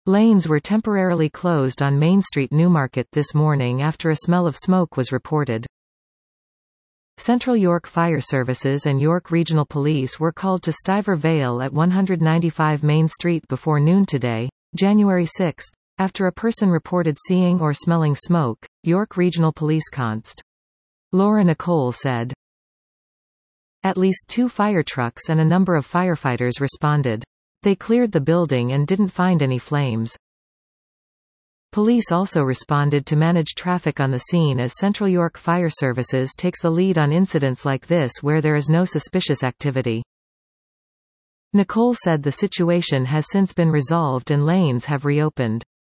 Lanes were temporarily closed on Main Street, Newmarket this morning after a smell of smoke was reported. Central York Fire Services and York Regional Police were called to Stiver Vale at 195 Main Street before noon today, January 6, after a person reported seeing or smelling smoke, York Regional Police Const. Laura Nicole said. At least 2 fire trucks and a number of firefighters responded. They cleared the building and didn't find any flames. Police also responded to manage traffic on the scene as Central York Fire Services takes the lead on incidents like this where there is no suspicious activity. Nicole said the situation has since been resolved and lanes have reopened.